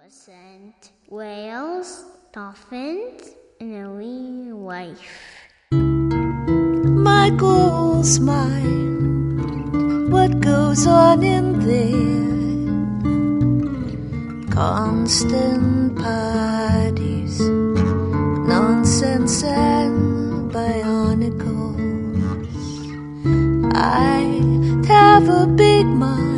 1% whales, dolphins, and a wee wife. Michael's mind, what goes on in there? Constant parties, nonsense and bionicles. I'd have a big mind